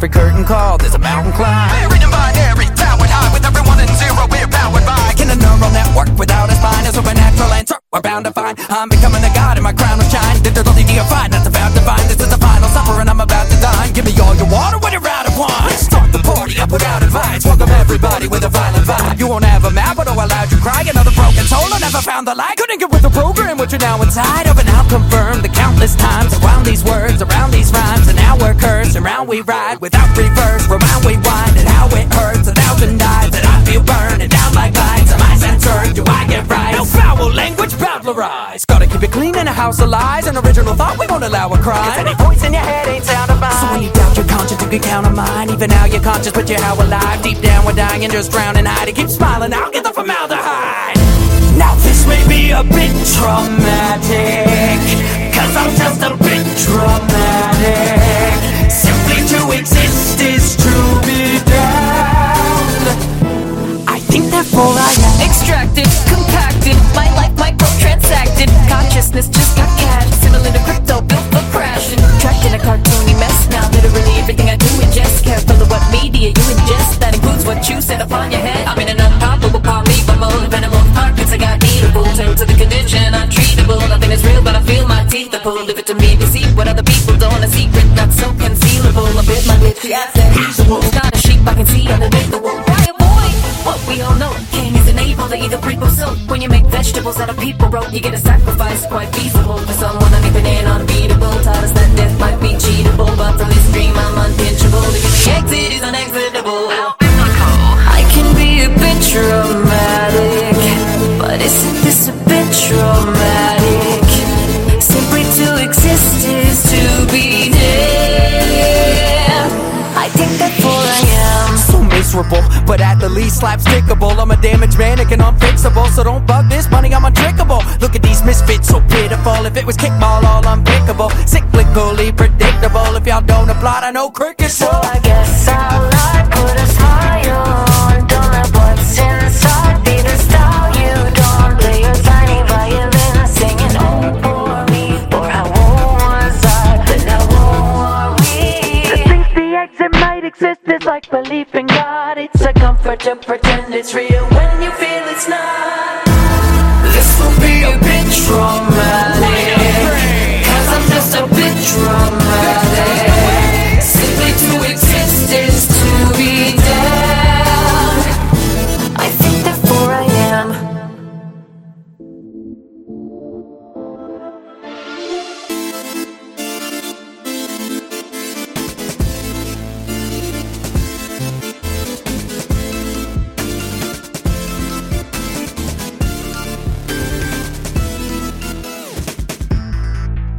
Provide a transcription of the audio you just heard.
every curtain call, there's a mountain climb. Buried in binary, powered high, with everyone in zero, we're powered by. In a neural network without a spine, a supernatural answer we're bound to find. I'm becoming a god and my crown will shine. Digitally deified, that's about to find. This is the final supper and I'm about to dine. Give me all your water when you're out of wine. Start the party up without advice. Welcome everybody with a violent vibe. You won't have a map, but oh, allowed you cry. Another broken soul, I never found the light. Couldn't get with the program, what you're now inside of. And I'll confirm the countless times around these words, around these rhymes. And now we're cursed, and round we ride without reverse. Rewind, we wind, and how it hurts. 1,000 dies that I feel burning down like lights. Am I censored? Do I get right? No foul language, babblerize. Gotta keep it clean in a house of lies. An original thought, we won't allow a crime. 'Cause any voice in your head ain't sound of mine. So when you doubt your conscience, you can count on mine. Even now you're conscious, but you're how alive. Deep down we're dying and just drowning. Hide and keep smiling, I'll get the formaldehyde. Now this may be a bit traumatic, 'cause I'm just a bit dramatic. Simply to exist is to be damned. I think therefore I am extracted, compacted, my life micro-transacted. Consciousness just got cash, similar to crypto, built for crashing. Trapped in a cartoony mess now, literally everything I do ingest. Careful of what media you ingest, that includes what you set upon your head. I'm in an unpoppable, polypable, venomous pockets, I got eatable. Turn to the condition, untreatable. Nothing is real, but I feel my teeth are pulled. Leave it to me to see what other people don't. A secret not so concealable. I bit my lips, yeah, I said he's a wolf. Not a sheep I can see underneath the wool. Why avoid what we all know? King is unable to eat a people soap. When you make vegetables out of people rope, you get a sacrifice quite feasible. For someone I'm even in unbeatable. Taught us that death might be cheatable, but from this dream I'm unpinchable. Because the exit is unexitable. I can be a bit dramatic, but isn't this a bit traumatic? Simply to exist is to be dead. I think therefore I am so miserable, but at the least slapstickable. I'm a damaged mannequin, unfixable. So don't bug this money, I'm untrickable. Look at these misfits, so pitiful. If it was kickball, all unpickable. Cyclically predictable. If y'all don't applaud, I know crickets. So I guess I'll lie, put a smile on. Don't let what's inside be the style you don't. Play your tiny violin, singing oh for me, or how was I, then I won't worry. To think the exit might exist is like belief in God. It's a comfort to pretend it's real when you feel it's not. This will be a bit traumatic.